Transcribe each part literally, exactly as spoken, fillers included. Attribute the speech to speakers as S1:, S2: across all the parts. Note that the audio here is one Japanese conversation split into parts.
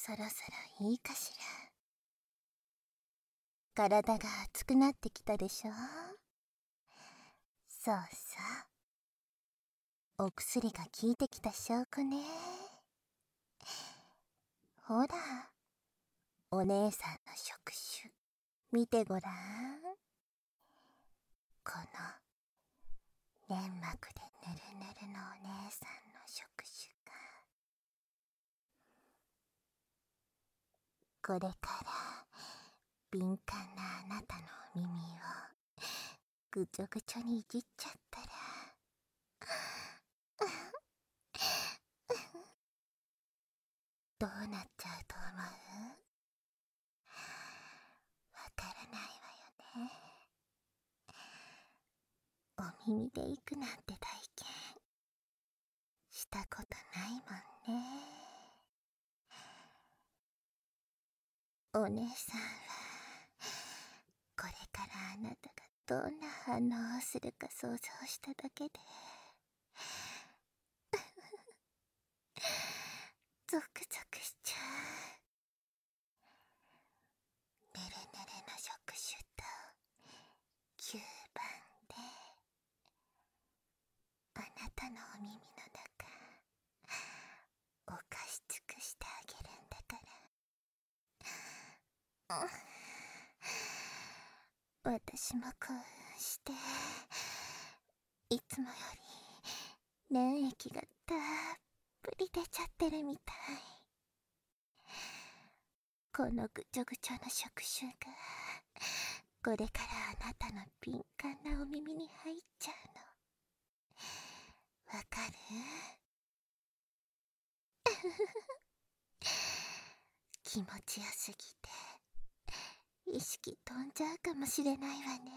S1: そろそろいいかしら。体が熱くなってきたでしょ。そうそう、お薬が効いてきた証拠ね。ほら、お姉さんの触手見てごらん。この粘膜でぬるぬるのお姉さんの触手が、これから敏感なあなたのお耳をぐちょぐちょにいじっちゃったらどうなっちゃうと思う？わからないわよね。お耳で行くなんて体験したことないもんね。お姉さんはこれからあなたがどんな反応をするか想像しただけでゾクゾクしちゃう。ねるねるの触手ときゅうばんであなたのお耳の中おかし尽くしてあげるんだから。私も興奮していつもより粘液がたっぷり出ちゃってるみたい。このぐちょぐちょの触手がこれからあなたの敏感なお耳に入っちゃうのわかる？気持ちよすぎて意識飛んじゃうかもしれないわね。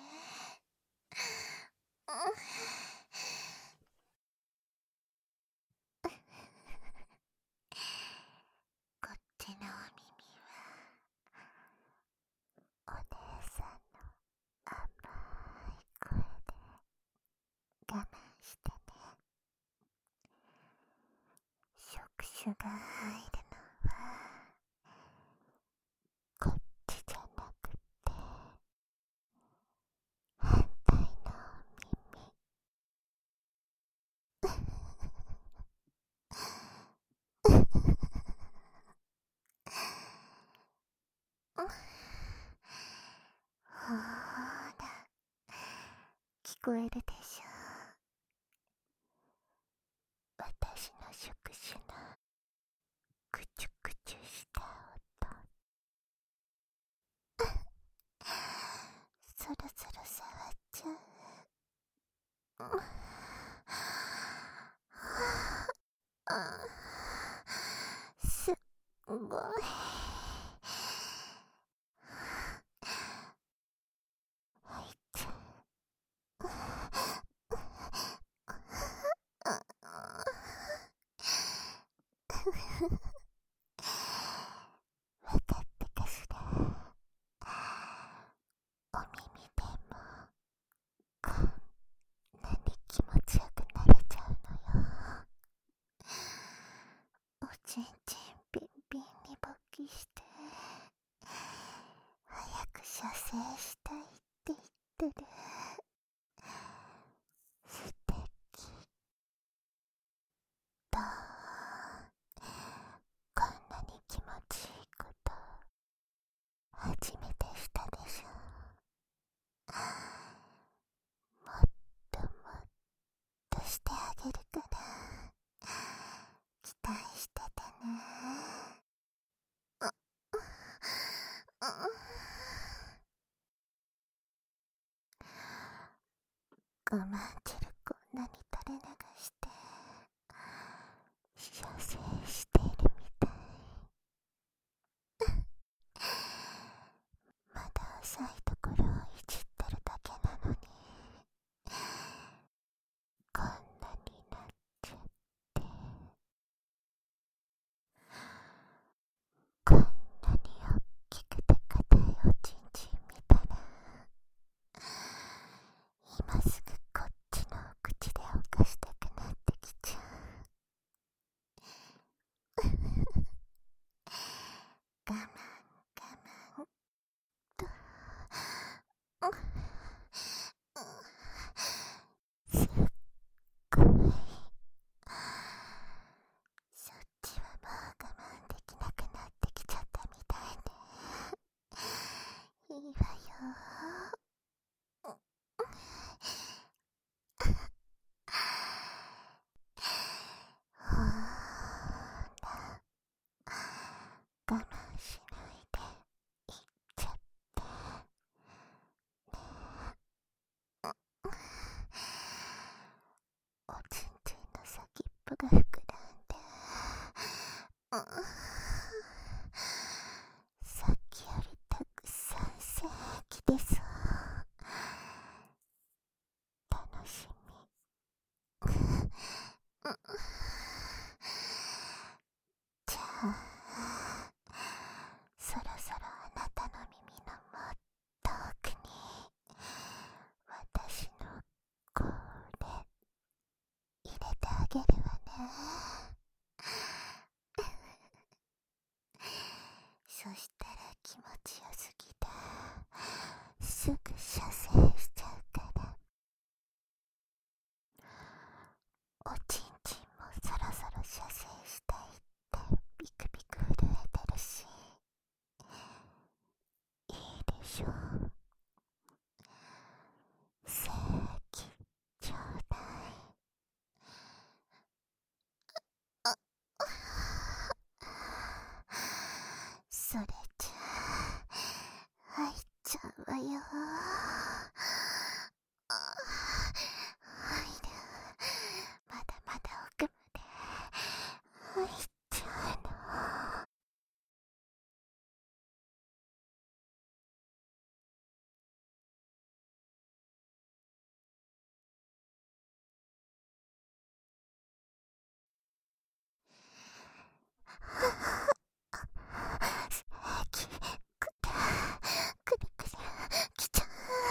S1: こっちのお耳はお姉さんの甘い声で我慢してね。触手が入るのはこっちじゃなくて反対のお耳。ほーら、聞こえるでしょ。私の触手のクチュクチュした音。そろそろ触っちゃう。すっごい入っちゃう。わかったかしら。お耳でもこんなに気持ちよくなれちゃうのよ。おちんちんビンビンに勃起して早く射精したいって言ってる。素敵。どう？こんなに気持ちいいこと初めてしたでしょ。もっともっとしてあげるから期待しててね。我慢汁こんなに垂れ流して射精しているみたい。まだ浅いところをいじってるだけなのにこんなになっちゃって、こんなに大きくて硬いおちんちん見たら今すぐこっち部が膨らんで、うん、さっきよりたくさん精液出そう。楽しみ。うん、じゃあそろそろあなたの耳のもっと奥に私のこれ入れてあげるわね。そしたら気持ちよすぎてすぐ射精しちゃうから、おちんちんもそろそろ射精したいってビクビク震えてるし、いいでしょう。精液ちょうだい。あそれじゃあ入っちゃうわよ。あ入る。まだまだ奥まで入っちゃうの。きくくるくるきちゃう。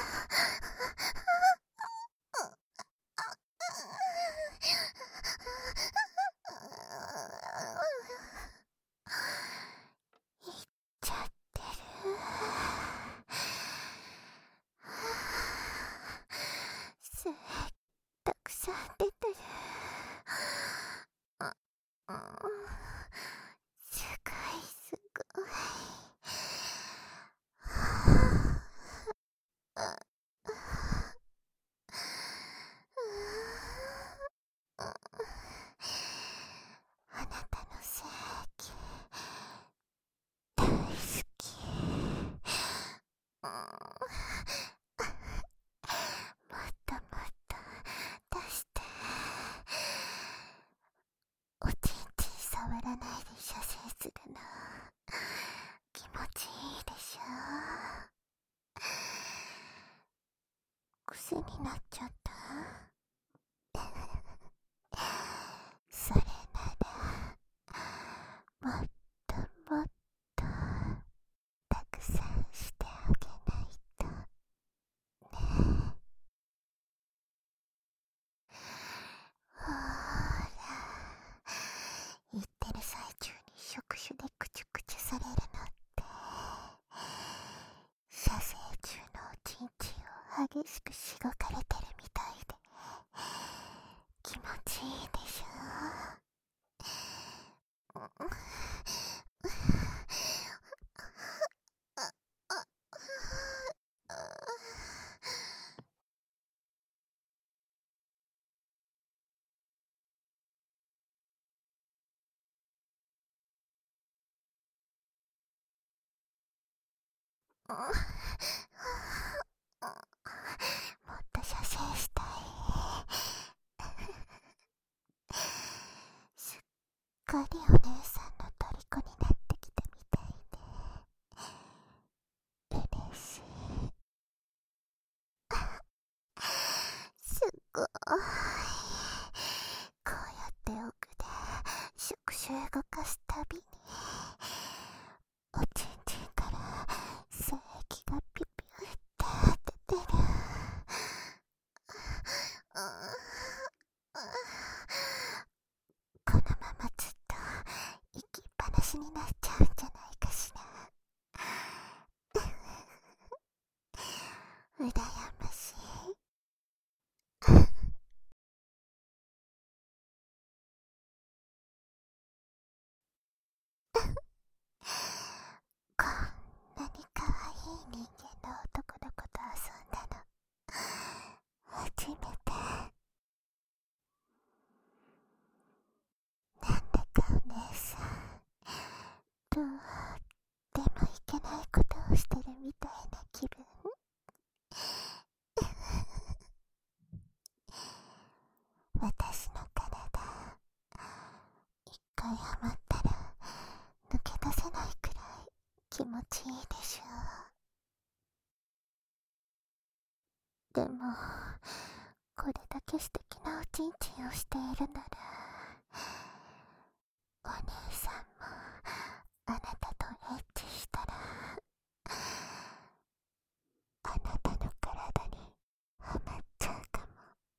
S1: いっちゃってる。精液たくさん出てる。あ、うん、すごいすごい。ああなたの精液大好き。うん、もっともっと出して。おちんちん触らないで射精するの気持ちいいでしょ。癖になっちゃった。それならもっともっとたくさんしてあげないとね。ほーら、言ってる最中に触手でクチュクチュされるのって射精中のおちんちんを激しくしごかれてるみたいで気持ちいいでしょ。うん、もっと射精したい。すっかりお姉さんの虜になってきたみたいで嬉しい。すごい。こうやって奥で触手動かすたびにおちんちんから精液がピピュって出てる。このままずっと息っぱなしになっちゃうんじゃないかしら。うらやましい。こんなにかわいい人間の男の子と遊んだの初めて。なんだかお姉さん、どうけ素敵なおちんちんをしているなら、お姉さんもあなたとエッチしたら、あなたの体にはまっちゃうかも。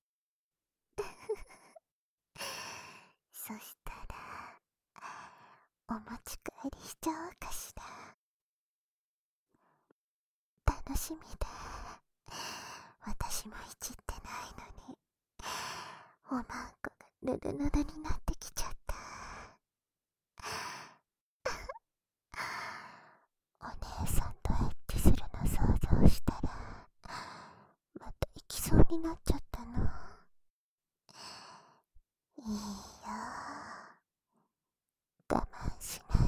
S1: そしたらお持ち帰りしちゃおうかしら。楽しみだ。私もいじってないのにおまんこがぬるぬるになってきちゃった。お姉さんとエッチするの想像したらまた行きそうになっちゃったの。いいよ、我慢しない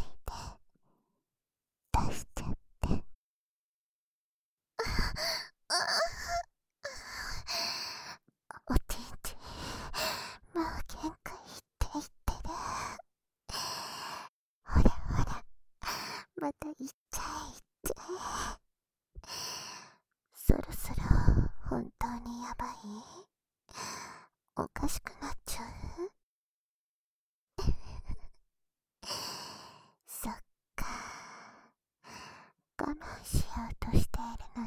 S1: で出しちゃって。おちんちんもう限界って言ってる。ほらほら、また行っちゃえ行っちゃえ。そろそろ本当にやばい？おかしくなっちゃう？そっか、我慢しようとしているのね。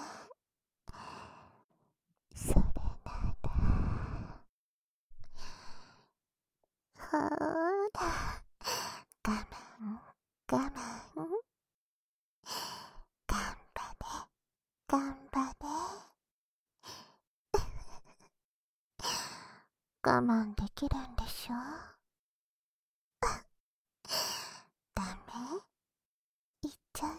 S1: それならほーら、我慢我慢、頑張れ頑張れ。我慢できるんでしょ？ダメ？言っちゃう？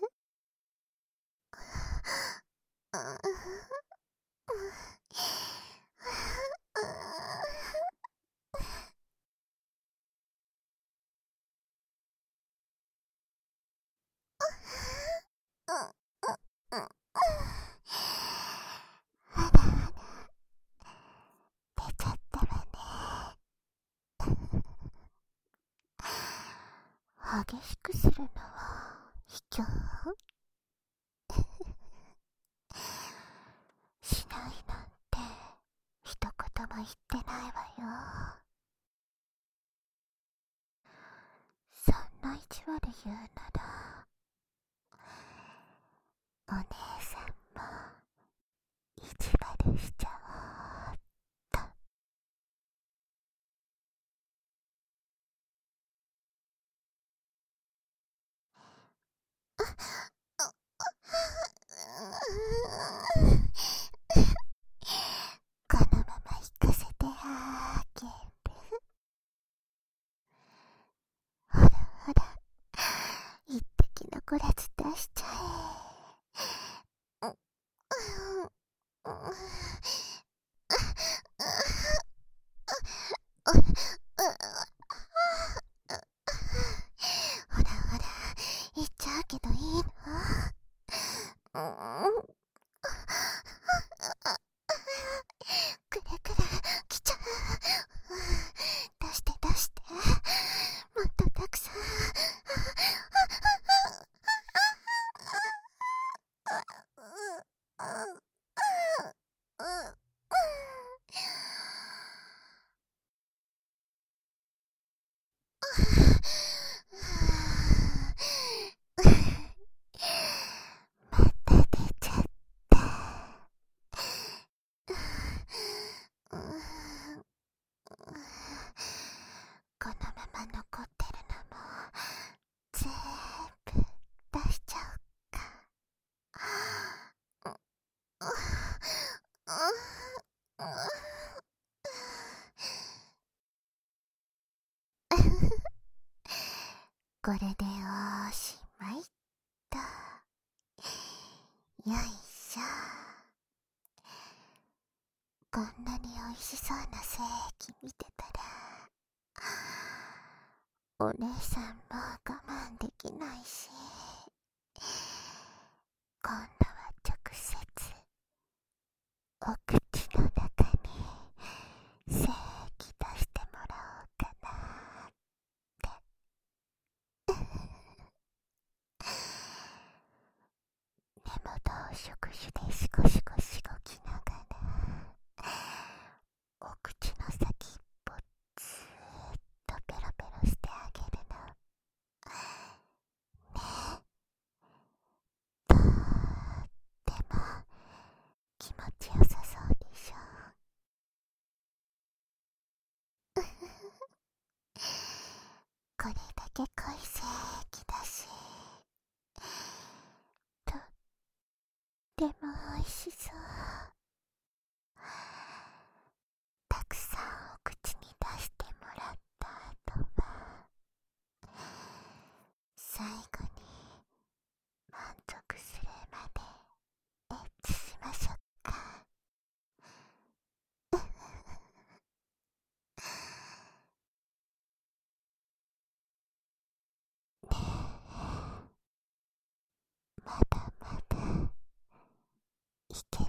S1: あらあら、出ちゃったわね。激しくするのは卑怯？しないなんて一言も言ってないわよ。そんな意地悪言うならお姉さんも意地悪しちゃおうっと。このまま行かせてあげる。ほらほら、一滴残らず出しちゃえ。ほらほら、言っちゃうけどいいの？くるくる来ちゃう。出して出して、もっとたくさん。また出ちゃった。このまま残ってるのもぜーぶ出しちゃおっか。これでおしまいっと。よいしょ。こんなにおいしそうな精液見てたらお姉さんも我慢できないし、今度は直接お口の中に精液出してもらおうかなって。根元を触手でシコシコしごきながらおこれだけ濃い精液だし、とっても美味しそう。たくさんお口に出してもらった後は、最後に満足するまでエッチしましょうか。ねえ、まだまだいける